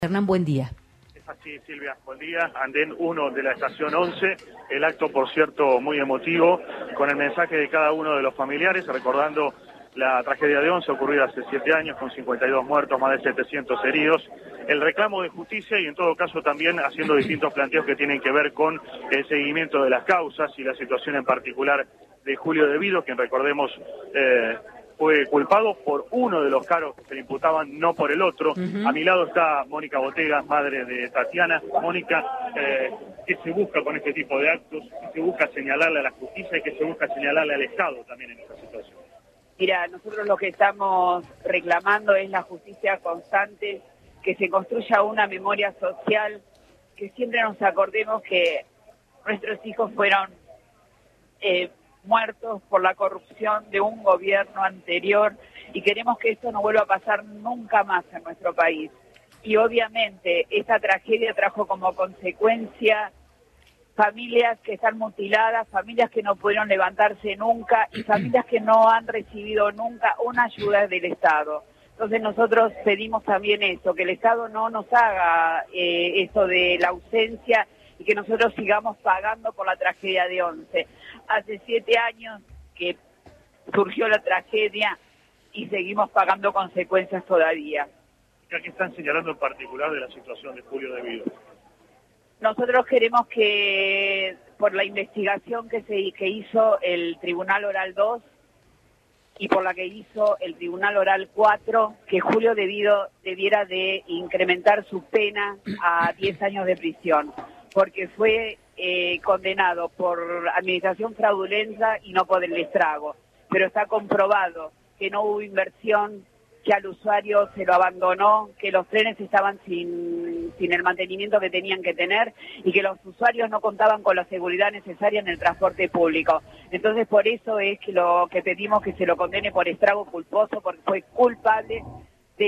Hernán, buen día. Es así, Silvia. Buen día. Andén 1 de la estación 11. El acto, por cierto, muy emotivo, con el mensaje de cada uno de los familiares, recordando la tragedia de Once, ocurrida hace 7 años, con 52 muertos, más de 700 heridos. El reclamo de justicia y, en todo caso, también haciendo distintos planteos que tienen que ver con el seguimiento de las causas y la situación en particular de Julio De Vido, quien, recordemos, fue culpado por uno de los cargos que se le imputaban, no por el otro. A mi lado está Mónica Botega, madre de Tatiana. Mónica, ¿qué se busca con este tipo de actos? ¿Qué se busca señalarle a la justicia y qué se busca señalarle al Estado también en esta situación? Mira, nosotros lo que estamos reclamando es la justicia constante, que se construya una memoria social, que siempre nos acordemos que nuestros hijos fueron muertos por la corrupción de un gobierno anterior y queremos que esto no vuelva a pasar nunca más en nuestro país. Y obviamente esta tragedia trajo como consecuencia familias que están mutiladas, familias que no pudieron levantarse nunca y familias que no han recibido nunca una ayuda del Estado. Entonces nosotros pedimos también eso, que el Estado no nos haga eso de la ausencia y que nosotros sigamos pagando por la tragedia de Once. Hace 7 años que surgió la tragedia y seguimos pagando consecuencias todavía. ¿Qué están señalando en particular de la situación de Julio De Vido? Nosotros queremos que por la investigación que hizo el Tribunal Oral 2 y por la que hizo el Tribunal Oral 4, que Julio De Vido debiera de incrementar su pena a 10 años de prisión, porque fue condenado por administración fraudulenta y no por el estrago. Pero está comprobado que no hubo inversión, que al usuario se lo abandonó, que los trenes estaban sin el mantenimiento que tenían que tener y que los usuarios no contaban con la seguridad necesaria en el transporte público. Entonces, por eso es que lo que pedimos que se lo condene por estrago culposo, porque fue culpable de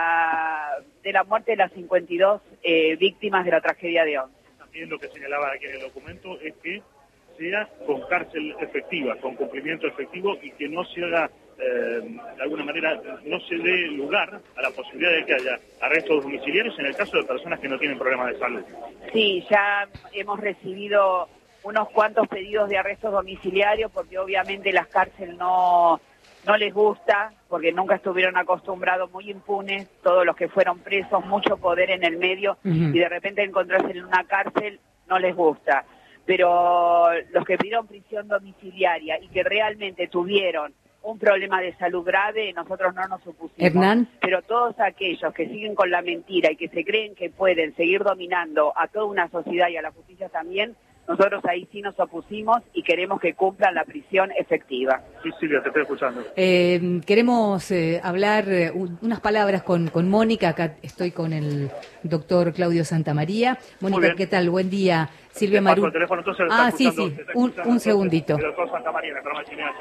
la muerte de las 52 víctimas de la tragedia de Once. También lo que señalaba aquí en el documento es que sea con cárcel efectiva, con cumplimiento efectivo y que no se haga, de alguna manera, no se dé lugar a la posibilidad de que haya arrestos domiciliarios en el caso de personas que no tienen problemas de salud. Sí, ya hemos recibido unos cuantos pedidos de arrestos domiciliarios porque obviamente las cárceles no les gusta, porque nunca estuvieron acostumbrados, muy impunes, todos los que fueron presos, mucho poder en el medio, y de repente encontrarse en una cárcel no les gusta. Pero los que pidieron prisión domiciliaria y que realmente tuvieron un problema de salud grave, nosotros no nos opusimos. Hernán. Pero todos aquellos que siguen con la mentira y que se creen que pueden seguir dominando a toda una sociedad y a la justicia también, nosotros ahí sí nos opusimos y queremos que cumplan la prisión efectiva. Sí, Silvia, te estoy escuchando. Queremos hablar unas palabras con Mónica. Acá estoy con el doctor Claudio Santamaría. Mónica, ¿qué tal? Buen día. Silvia Maru. El teléfono, entonces sí, un segundito. El doctor Santamaría, la programa chilena.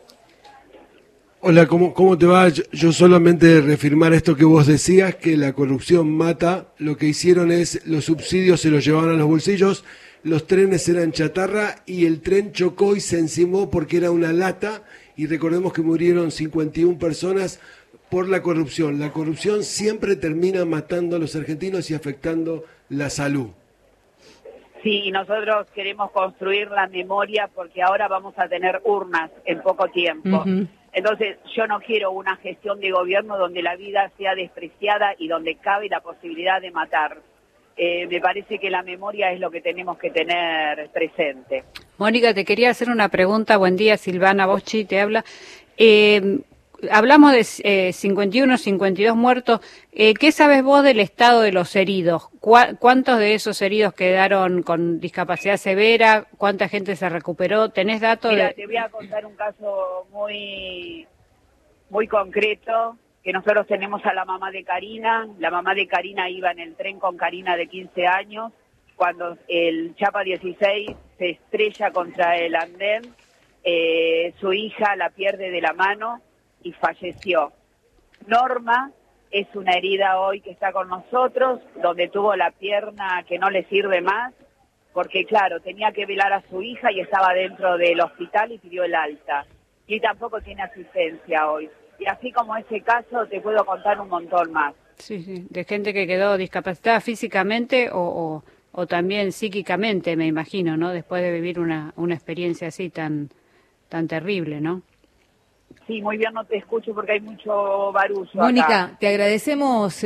Hola, ¿cómo te va? Yo solamente reafirmar esto que vos decías, que la corrupción mata. Lo que hicieron es, los subsidios se los llevaban a los bolsillos, los trenes eran chatarra y el tren chocó y se encimó porque era una lata, y recordemos que murieron 51 personas por la corrupción. La corrupción siempre termina matando a los argentinos y afectando la salud. Sí, nosotros queremos construir la memoria porque ahora vamos a tener urnas en poco tiempo. Entonces, yo no quiero una gestión de gobierno donde la vida sea despreciada y donde cabe la posibilidad de matar. Me parece que la memoria es lo que tenemos que tener presente. Mónica, te quería hacer una pregunta. Buen día, Silvana Boschi te habla. Hablamos de 51, 52 muertos. ¿Qué sabes vos del estado de los heridos? ¿Cuántos de esos heridos quedaron con discapacidad severa? ¿Cuánta gente se recuperó? ¿Tenés datos? Mira, te voy a contar un caso muy concreto, que nosotros tenemos a la mamá de Karina. La mamá de Karina iba en el tren con Karina de 15 años, cuando el Chapa 16 se estrella contra el andén, su hija la pierde de la mano y falleció. Norma es una herida hoy que está con nosotros, donde tuvo la pierna que no le sirve más, porque claro, tenía que velar a su hija y estaba dentro del hospital y pidió el alta. Y tampoco tiene asistencia hoy. Y así como ese caso, te puedo contar un montón más. Sí, sí, de gente que quedó discapacitada físicamente o también psíquicamente, me imagino, ¿no? Después de vivir una experiencia así tan terrible, ¿no? Sí, muy bien, no te escucho porque hay mucho barullo Mónica, acá. te agradecemos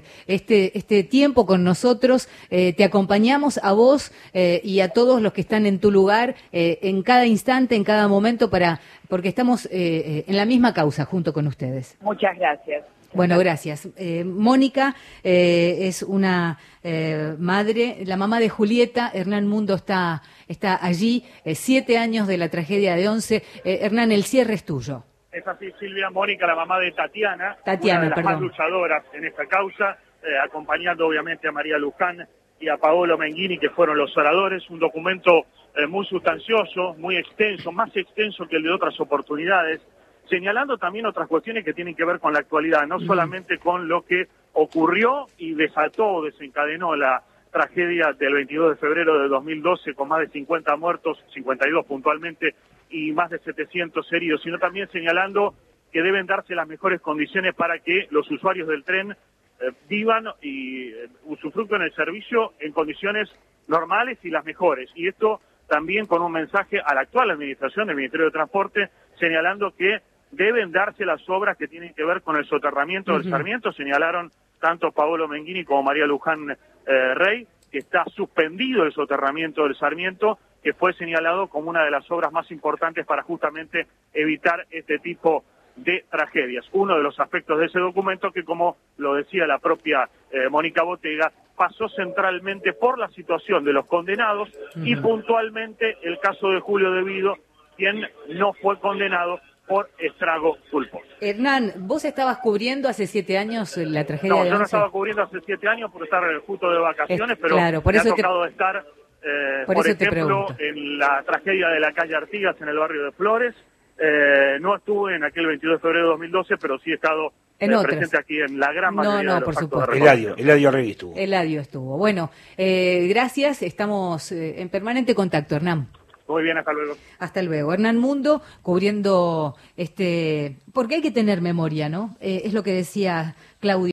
este tiempo con nosotros, te acompañamos a vos y a todos los que están en tu lugar en cada instante, en cada momento, porque estamos en la misma causa junto con ustedes. Muchas gracias. Bueno, gracias. Mónica es una madre, la mamá de Julieta. Hernán Mundo está allí, 7 años de la tragedia de Once. Hernán, el cierre es tuyo. Es así, Silvia. Mónica, la mamá de Tatiana, Tatiana, una de las perdón. más luchadoras en esta causa, acompañando obviamente a María Luján y a Paolo Menghini, que fueron los oradores. Un documento muy sustancioso, muy extenso, más extenso que el de otras oportunidades, señalando también otras cuestiones que tienen que ver con la actualidad, no solamente con lo que ocurrió y desató o desencadenó la tragedia del 22 de febrero de 2012 con más de 50 muertos, 52 puntualmente, y más de 700 heridos, sino también señalando que deben darse las mejores condiciones para que los usuarios del tren vivan y usufructuen el servicio en condiciones normales y las mejores. Y esto también con un mensaje a la actual administración del Ministerio de Transporte, señalando que deben darse las obras que tienen que ver con el soterramiento del Sarmiento. Señalaron tanto Paolo Menghini como María Luján Rey, que está suspendido el soterramiento del Sarmiento, que fue señalado como una de las obras más importantes para justamente evitar este tipo de tragedias. Uno de los aspectos de ese documento que, como lo decía la propia Mónica Botega, pasó centralmente por la situación de los condenados y puntualmente el caso de Julio De Vido, quien no fue condenado por estrago culposo. Hernán, ¿vos estabas cubriendo hace 7 años la tragedia No, de yo no Once? estaba cubriendo hace 7 años por estar justo de vacaciones, pero claro, por me eso ha tocado estar, por eso te ejemplo, pregunto. en la tragedia de la calle Artigas en el barrio de Flores. No estuve en aquel 22 de febrero de 2012, pero sí he estado presente aquí en la gran mayoría de los por actos supuesto. de reconstrucción. Eladio Regui estuvo. Eladio estuvo. Bueno, gracias, estamos en permanente contacto, Hernán. Muy bien, hasta luego. Hasta luego. Hernán Mundo cubriendo porque hay que tener memoria, ¿no? Es lo que decía Claudio.